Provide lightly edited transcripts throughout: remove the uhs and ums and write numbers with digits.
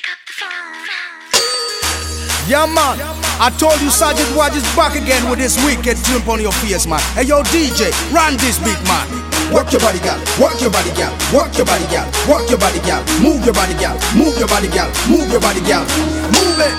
Yeah, man. I told you Sergeant Waj is back again with this wicked jump on your face, man. Hey, yo, DJ, run this beat, man. Work your body, gal. Work your body, gal. Work your body, gal. Work your body, gal. Move your body, gal. Move your body, gal. Move your body, gal. Move it.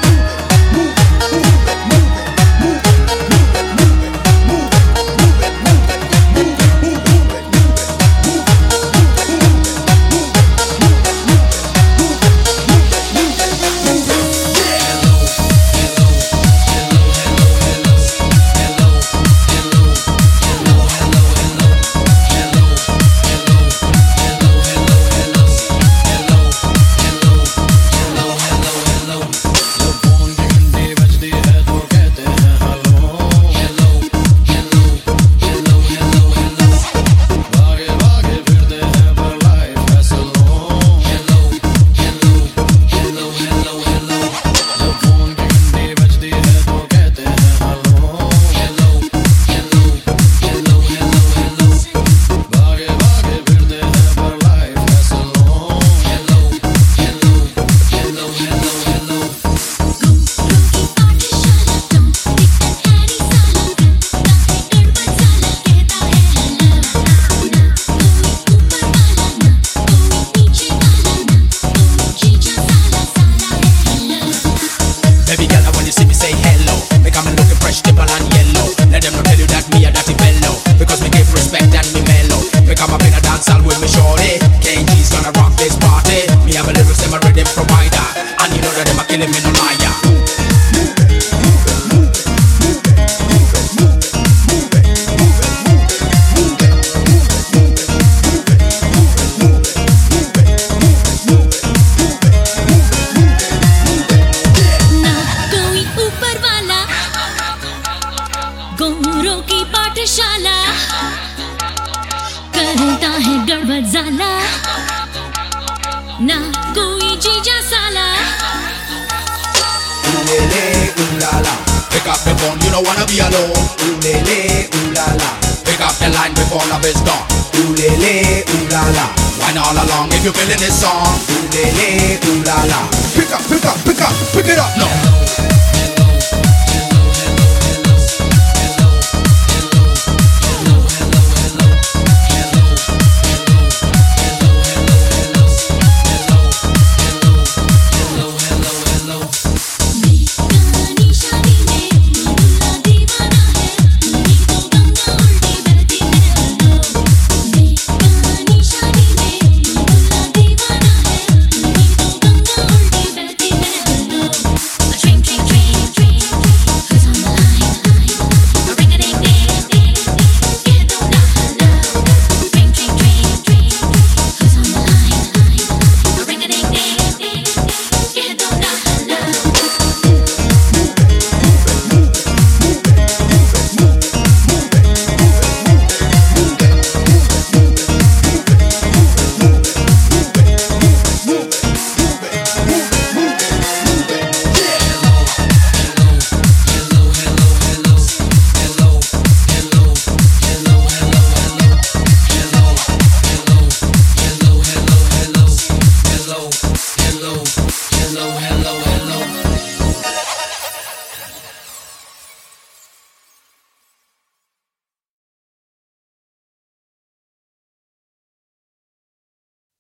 गोरों की पाठशाला करता है गड़बड़ ज़ाला ना कोई जीजा साला Ulele, ulala. Pick up the phone, you don't wanna be alone. Ulele, ulala. Pick up the line before love is gone. Ulele, ulala. Wine all along if you're feeling this song. Ulele, ulala.